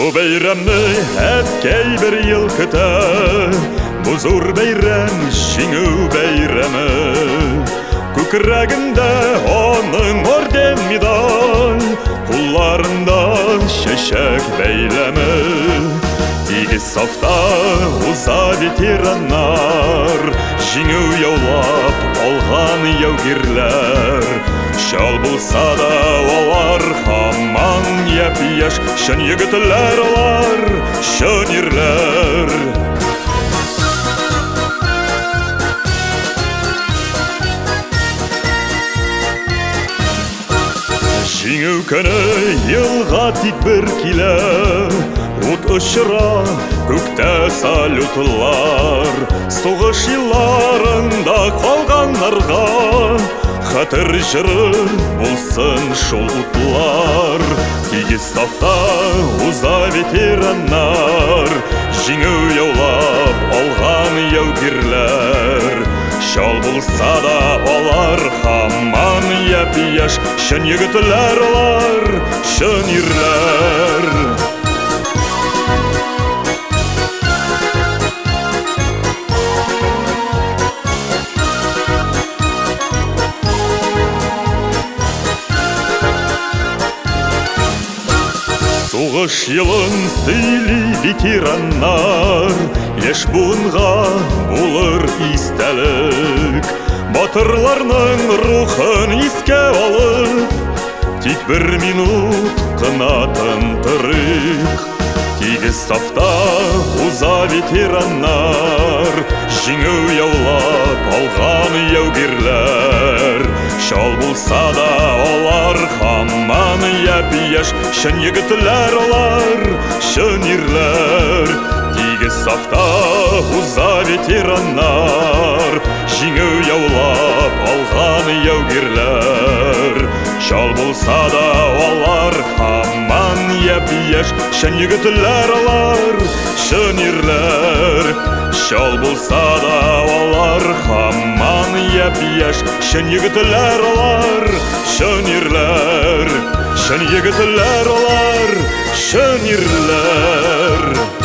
Бу бәйрәмне әткәй бер ел көтә, бу зур бәйрәм җиңү бәйрәме. Күкрәгендә аның орден медаль, кулларында чәчәк бәйләме. Тигез сафта уза ветераннар, җиңү яулап алган яугирләр. Чал булса да алар һаман япь-яшь, чын егетләр алар, чын ирләр. Җиңү көне елга тик бер килә, ут очыра күктә салютлар. Сугыш елларында калганнарга хәтер җыры булсын шул утлар. Тигез сафта уза ветераннар, җиңү яулап алган яугирләр. Чал булса да алар һаман япь-яшь, чын егетләр алар, чын ирләр. Сугыш елын сөйли ветераннар, яшь буынга булыр истәлек. Батырларның рухын искә алып, тик бер минут кына тынтырык. Тигез сафта уза ветераннар, җиңү яулап алган яугирләр. Чал булса да алар һаман япь-яшь, чын егетләр алар, чын ирләр. Тигез сафта уза ветераннар, җиңү яулап алган яугирләр. Чал булса да алар һаман япь-яшь, чын егетләр алар, чын ирләр. Чал булса да алар һаман япь-яшь, чын егетләр алар, чын ирләр. Чын егетләр алар, чын ирләр.